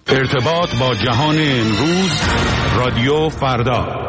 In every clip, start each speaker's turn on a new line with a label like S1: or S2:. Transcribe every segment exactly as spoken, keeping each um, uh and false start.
S1: ارتباط با جهان امروز، رادیو فردا.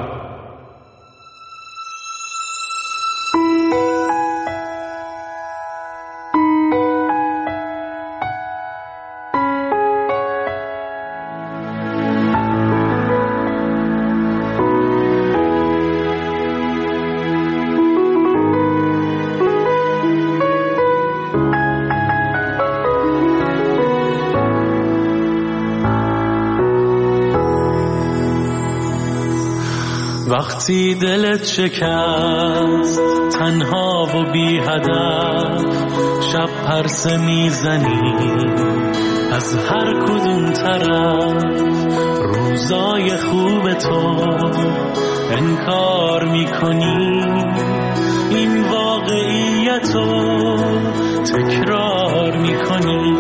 S2: وقتی دلت شکست تنها و بی هدف، شب پرسه میزنی از هر کدوم طرف، روزای خوب تو انکار میکنی، این واقعیتو تکرار میکنی،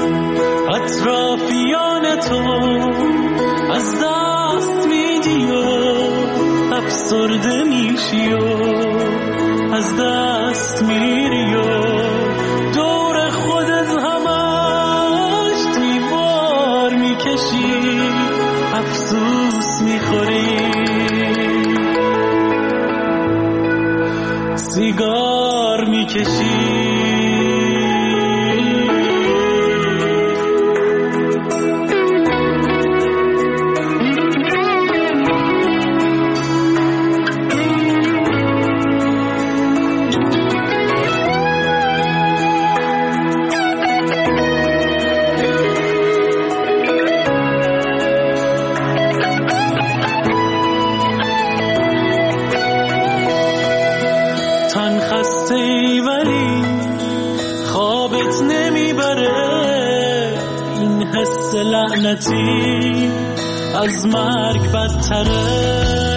S2: اطرافیان تو از دست میدی و افسرده میشی و از دست میری و دور خودت همش دیوار میکشی، افسوس میخوری، سیگار میکشی. لعنتی از مرگ بدتره،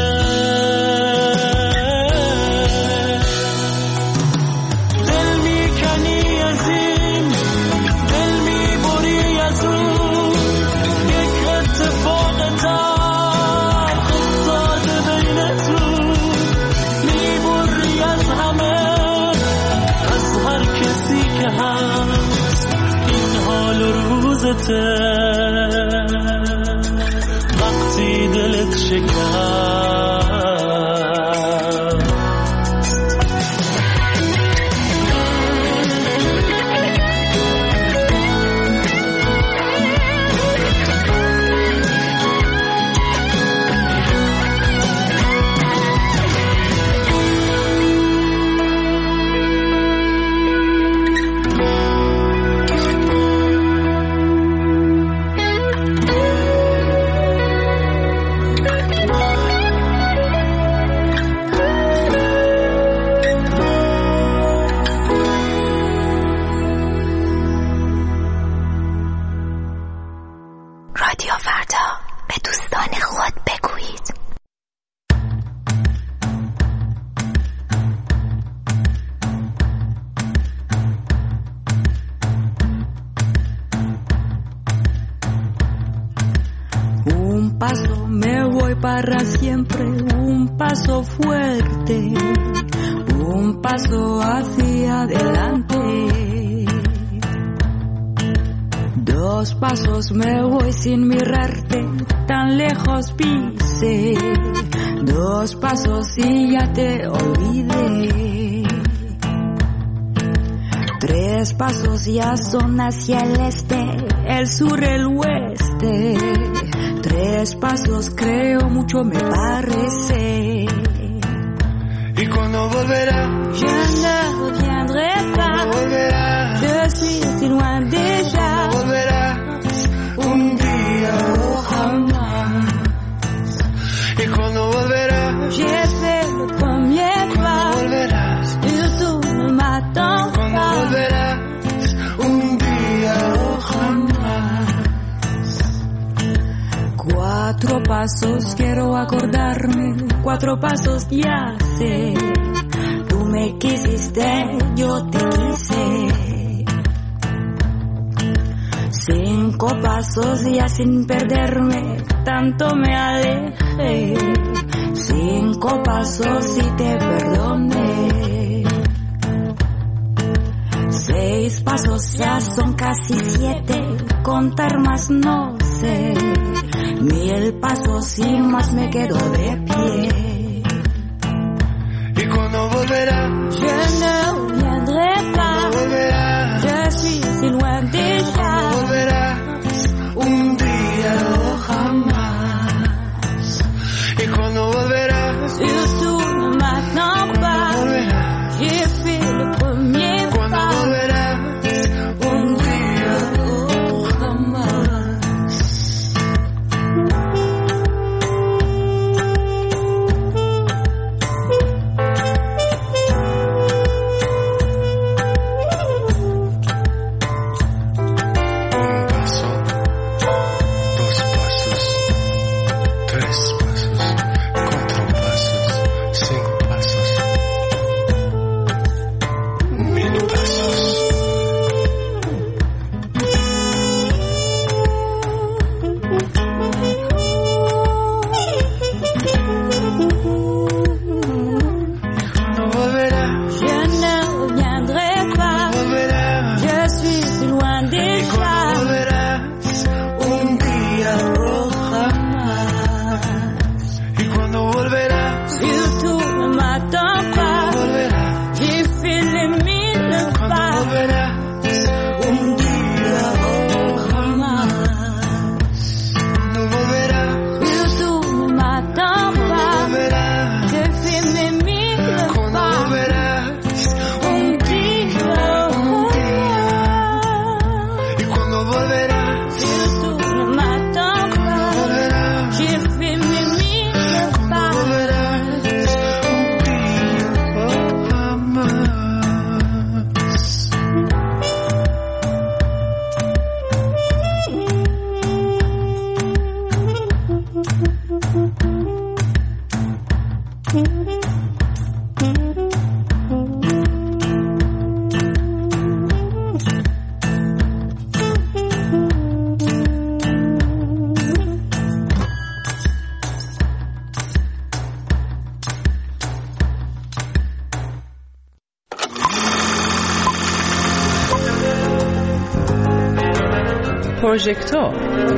S2: دل میکنی از این، دل میبری از اون، یک اتفاق تلخ افتاده بینتون، میبری از همه، از هر کسی که هست، این حال و روزته. وقتی دلت شکست
S3: para siempre, un paso fuerte, un paso hacia adelante. Dos pasos me voy sin mirarte, tan lejos pise. Dos pasos y ya te olvidé. Tres pasos ya son hacia el este, el sur, el oeste. Tres pasos creo mucho me parece.
S4: ¿Y cuando volverá?
S3: Je ne reviendrai pas.
S4: Volverá.
S3: Je suis si loin déjà.
S4: Volverás un día o jamás. ¿Y cuando volverá?
S3: J'ai fait le premier pas.
S4: Volverás.
S3: Y tú ne m'attends pas.
S4: Cuando volverás un día o jamás.
S3: Cuatro pasos quiero acordarme, cuatro pasos ya sé. Tú me quisiste, yo te quise. Cinco pasos ya sin perderme, tanto me alejé. Cinco pasos y te perdoné. Seis pasos ya son casi siete, contar más no sé. hacer mil pasos y más me quedo de pie.
S4: Y cuando volverá,
S3: Je ne reviendrai pas.
S4: volverás,
S3: Je suis si loin déjà.
S4: volverás un día o jamás. Y cuando volverás,
S3: Surtout ne m'attends pas.
S4: volverás,
S3: J'ai fait le premier
S4: cuando
S3: pas.
S4: volverás un día o jamás. Un paso, dos pasos, tres pasos, cuatro pasos, cinco pasos, mil pasos. Cuando volverás,
S3: Je ne reviendrai pas.
S4: volverás.
S3: Je suis si loin
S4: Y
S3: déjà.
S4: cuando volverás un día o jamás. Y cuando volverás,
S3: Surtout ne m'attends pas.
S4: volverás.
S3: J'ai fait les mille
S4: Cuando
S3: pas.
S4: volverás un día o jamás. Cuando volverás,
S3: Surtout ne m'attends pas.
S4: volverás.
S3: J'ai fait mes mille
S4: Cuando
S3: pas.
S4: volverás un día o jamás. Y cuando volverás,
S3: Surtout ne m'attends pas.
S4: volverás.
S3: J'ai fait mes mille pas.
S4: Volverás un día o jamás.
S5: پروژکتور.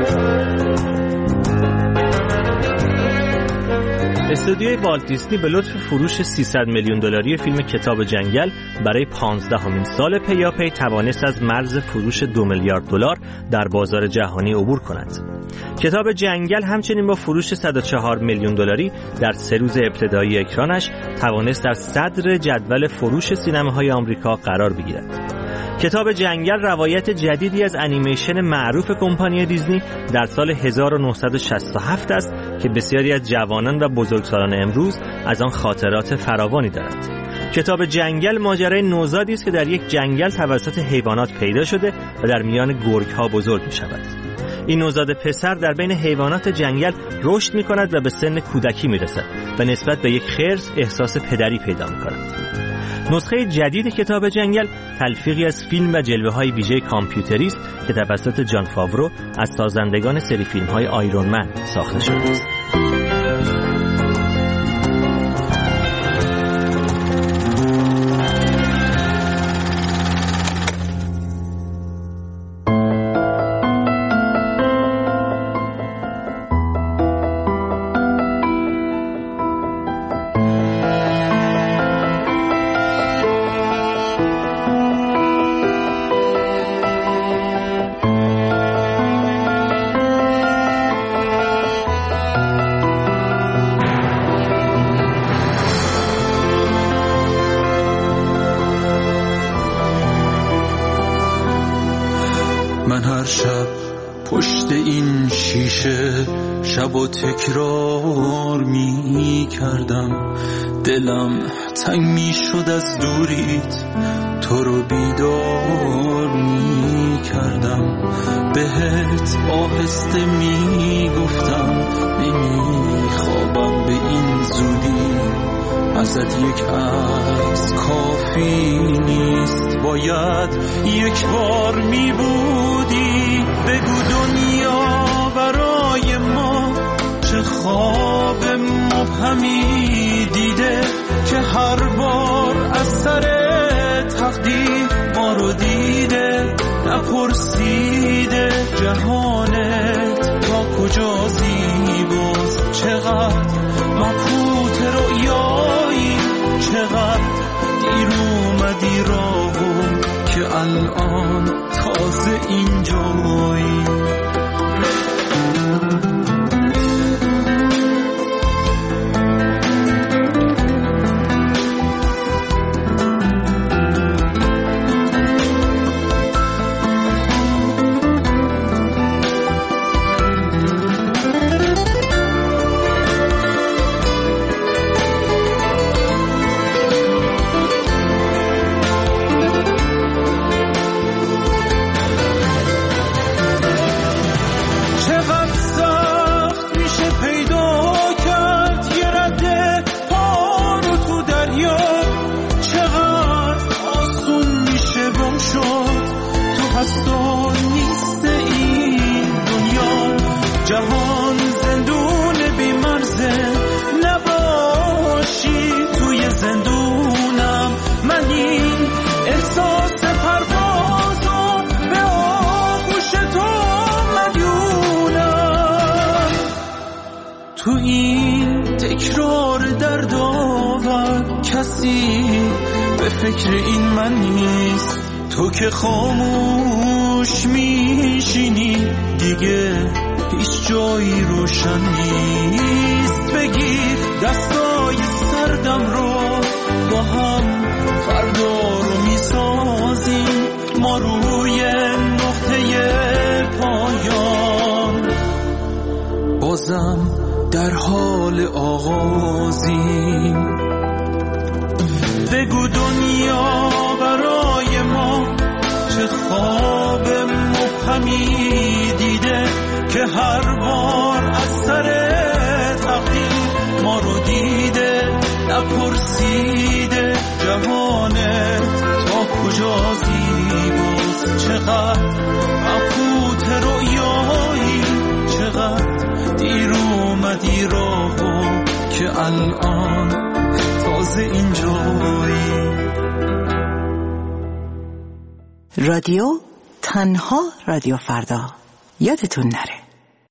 S5: استودیوی والت دیسنی به لطف فروش سیصد میلیون دلاری فیلم کتاب جنگل برای پانزدهمین سال پیاپی توانست از مرز فروش دو میلیارد دلار در بازار جهانی عبور کند. کتاب جنگل همچنین با فروش صد و چهار میلیون دلاری در سه روز ابتدایی اکرانش توانست در صدر جدول فروش سینماهای آمریکا قرار بگیرد. کتاب جنگل روایت جدیدی از انیمیشن معروف کمپانی دیزنی در سال هزار و نهصد و شصت و هفت است که بسیاری از جوانان و بزرگسالان امروز از آن خاطرات فراوانی دارند. کتاب جنگل ماجرای نوزادی است که در یک جنگل توسط حیوانات پیدا شده و در میان گرگ‌ها بزرگ می‌شود. این نوزاد پسر در بین حیوانات جنگل رشد می‌کند و به سن کودکی می‌رسد و نسبت به یک خرس احساس پدری پیدا می‌کند. نسخه جدید کتاب جنگل تلفیقی از فیلم و جلوه‌های ویژه کامپیوتری است که توسط جان فاورو از سازندگان سری فیلم‌های آیرون من ساخته شده است.
S2: من هر شب پشت این شیشه شب و تکرار می کردم، دلم تنگ می شد از دوریت، تو رو بیدار می کردم، بهت آهسته می گفتم نمی خوابم به این زودی، ازت یک عکس کافی نیست، باید یک بار می بودی، بگو دنیا برای ما چه خواب مبهمی دیده که هر بار از سر تقدیر ما رو دیده، نپرسیده جهانت تا کجا زیباست، چقدر مبهوت رویایی، چقدر دیر اومدی راهو که الان تازه اینجایی. تو این تکرار دردآور کسی به فکر این من نیست. تو که خاموش میشینی دیگه هیچ جایی روشن نیست. بگیر دستای سردم رو با هم فردا رو میسازیم، ما روی نقطه پایان بازم در حال آغازیم. بگو دنیا برای ما چه خواب مبهمی دیده که هر بار از سر تقدیر ما رو دیده، نپرسیده جهانت تا کجا زیباست، چقدر مبهوت رویایی، چقدر دیر اومدی راهو که الان تازه اینجایی.
S6: رادیو تنها رادیو فردا، یادتون نره.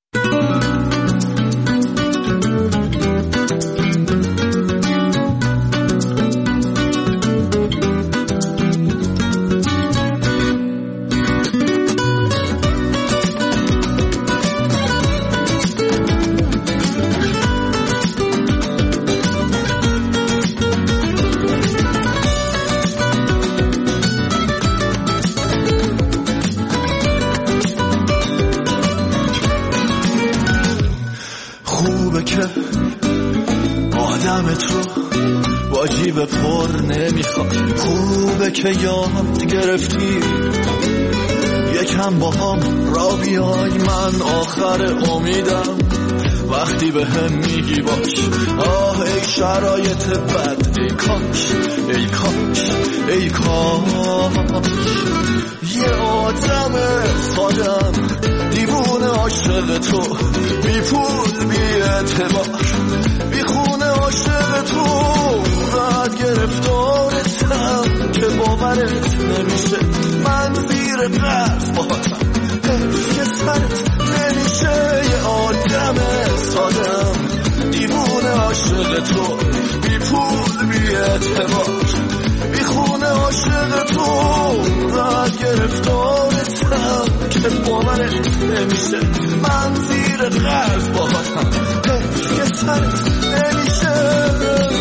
S7: آدمت رو با جیب پر نمیخواد، خوبه که یاد گرفتی یکم با هم را بیای. من آخر امیدم وقتی به هم میگی باش. آه ای شرایط بد، ای کاش ای کاش ای کاش یه آدم سادم دیوونه عاشق تو، بی پول بی اعتبار بی خونه عاشق تو، بعد گرفتارتم که باورت نمیشه. من زیر برف باهاتم که سرت نمیشه. یه آدم سادم دیوونه عاشق تو، بی پول بی اعتبار بی خونه عاشق تو، بعد گرفتارتم که باورت نمیشه. من زیر قلب باهاتم که سرت نمیشه.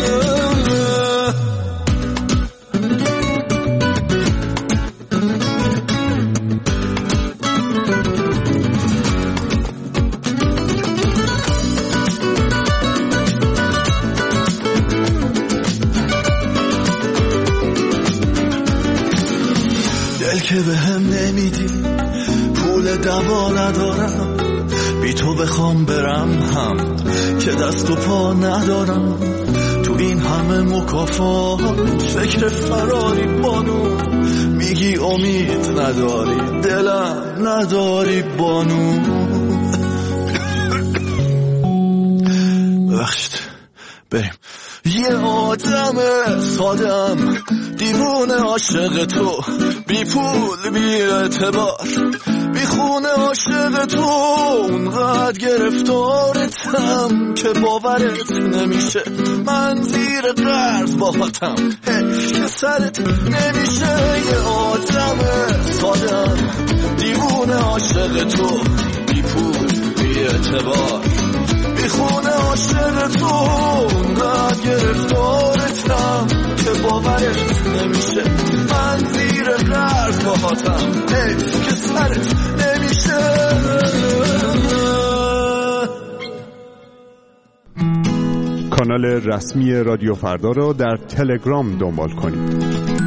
S7: دل که به هم نمیدی، پول دوا ندارم، بی تو بخوام برم هم که دست و پا ندارم. تو این همه مکافات فکر فراری بانو، میگی امید نداری دلم نداری بانو. ببخشید بریم. یه آدم سادم دیوونه عاشق تو، بی پول بی اعتبار بی خون دیوونه عاشق تو اونقدر گرفتارتم که باورت نمیشه من زیر قرض باهاتم حیف که سرت نمیشه یه آدم سادم دیوونه عاشق تو بی پول بی اعتبار بی خونه عاشق تو اونقدر گرفتارتم که باورت نمیشه من زیر قرض باهاتم حیف که سرت نمیشه.
S1: کانال رسمی رادیو فردا را در تلگرام دنبال کنید.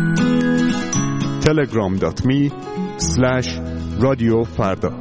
S1: تلگرام دات می اسلش رادیو فردا.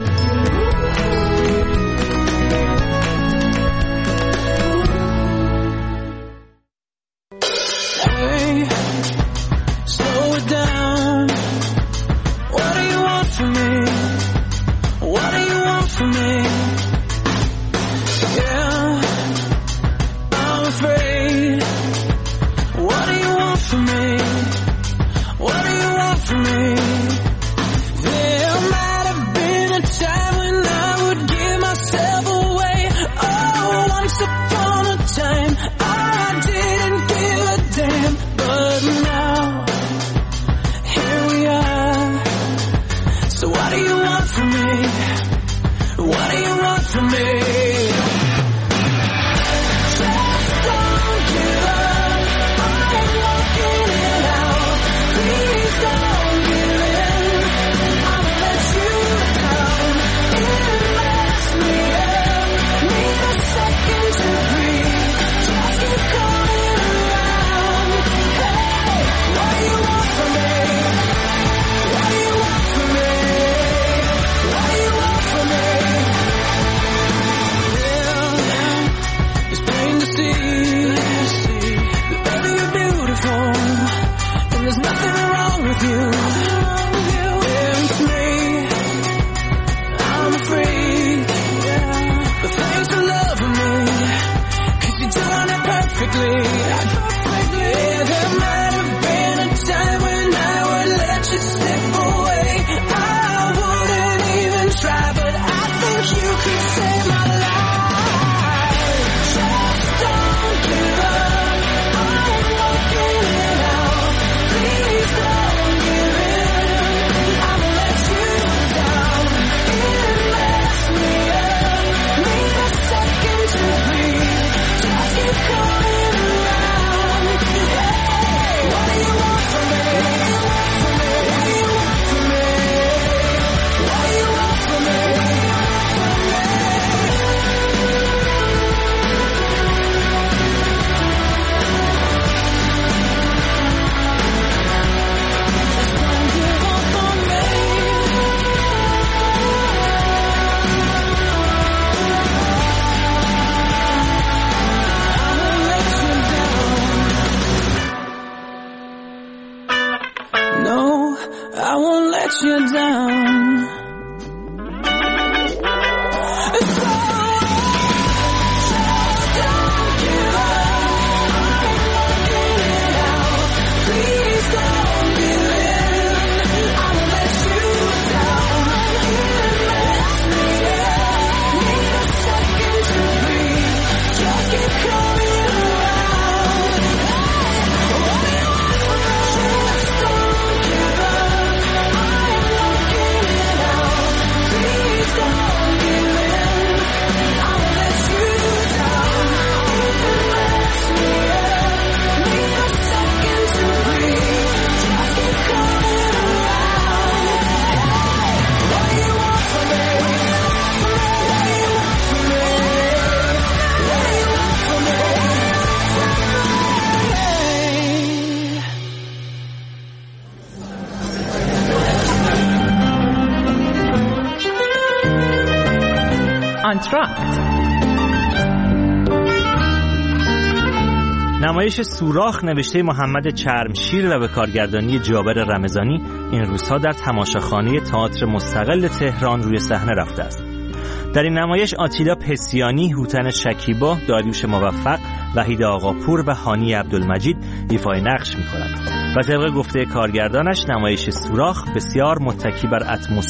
S5: نمایش سوراخ نوشته محمد چرمشیر و به کارگردانی جابر رمضانی این روزها در تماشاخانه تئاتر مستقل تهران روی صحنه رفته است. در این نمایش آتیلا پسیانی، هوتن شکیبا، داریوش موفق، وحید آقاپور و هانی عبدالمجید ایفای نقش می‌کنند و طبق گفته کارگردانش نمایش سوراخ بسیار متکی بر اتمسفر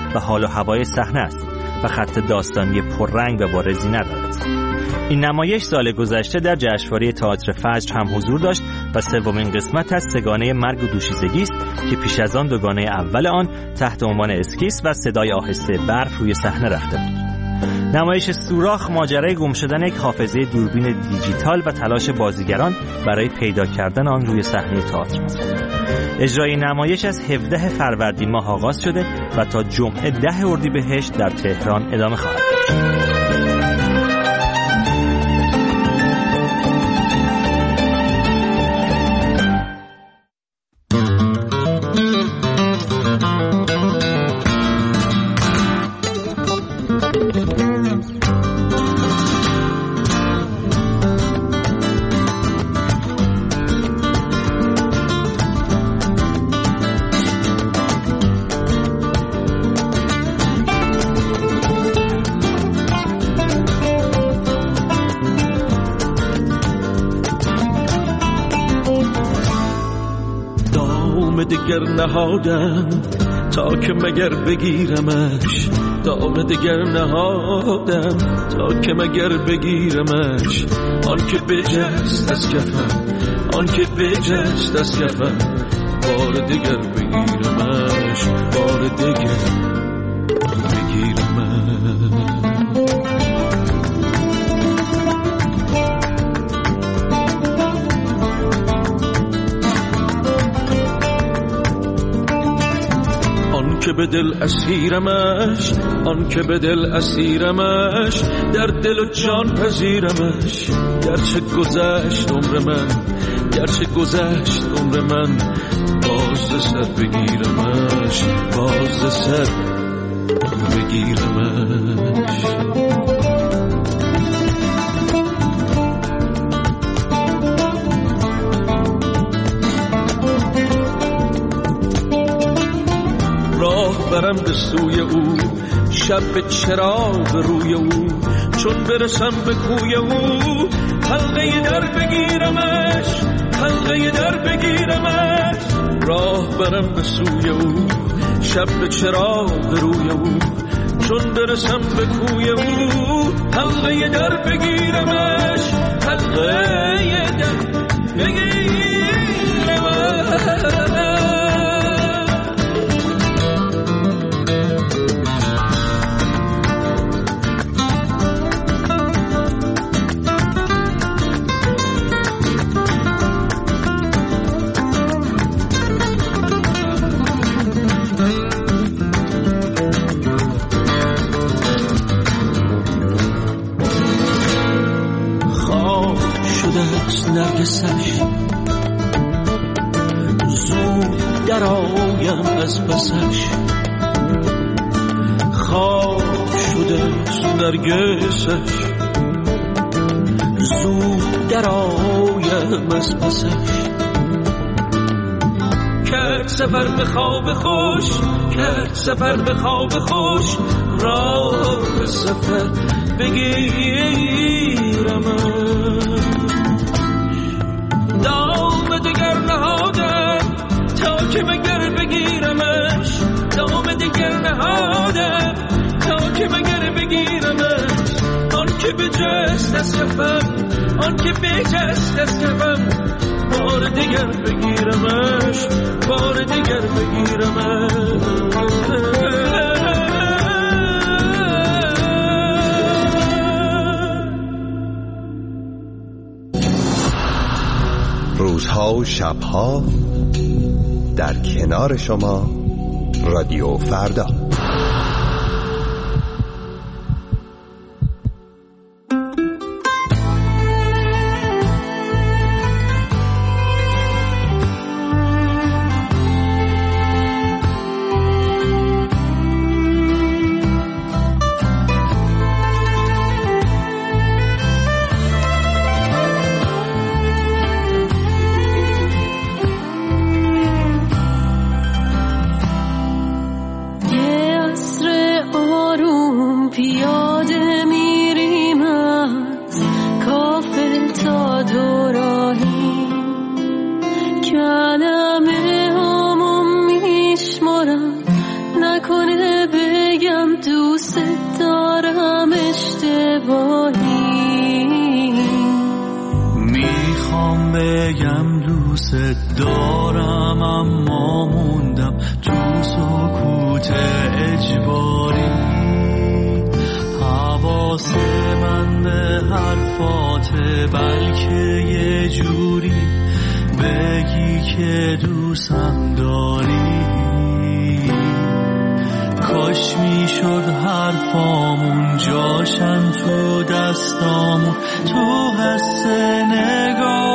S5: و حال و هوای صحنه است و خط داستانی پررنگ و بارزی ندارد. این نمایش سال گذشته در جشنواره تئاتر فجر هم حضور داشت و سومین قسمت از سگانه مرگ و دوشیزگی است که پیش از آن دوگانه اول آن تحت عنوان اسکیس و صدای آهسته برف روی صحنه رفته بود. نمایش سوراخ ماجرای گم شدن یک حافظه دوربین دیجیتال و تلاش بازیگران برای پیدا کردن آن روی صحنه تئاتر است. اجرای نمایش از هفدهم فروردین ماه آغاز شده و تا جمعه ده اردیبهشت در تهران ادامه خواهد داشت.
S2: دگر نهادم تا که مگر بگیرمش، دام دگر نهادم تا که مگر بگیرمش. آن که بجست از کفم، آن که بجست از کفم، بار دگر بگیرمش، بار دگر بگیرمش. که به دل اسیرمش، آن که به دل اسیرمش، در دل و جان پذیرمش. گرچه گذشت عمر من، گرچه گذشت عمر من، باز سر بگیرمش، باز سر بگیرمش. برم به سوی او، شب به چراغ روی او، چون برسم به کوی او، حلقه در بگیرمش، حلقه در بگیرمش. راه برم به سوی او، شب به چراغ روی او، چون برسم به کوی او، حلقه در بگیرمش، حلقه در بگیرمش. نرگسش زود در آیم از بسش، خواب شده نرگسش زود در آیم از بسش. کرد سفر به خواب خوش، کرد سفر به خواب خوش، راه سفر بگیرمش. دام دگر نهادم تا که مگر بگیرمش، دام دگر نهادم تا که مگر بگیرمش. آن که بجست از کفم، آن که بجست از کفم، بار دگر بگیرمش، بار دگر بگیرمش.
S8: روزها و شبها در کنار شما رادیو فردا.
S3: Yeah.
S9: اشتباهی.
S7: میخوام بگم دوست دارم اما موندم تو سکوت اجباری. حواس من به حرفات بلکه یه جوری بگی که دوستم داری. کاش میشد حرفامون جاشن تو دستامون، تو حس نگاه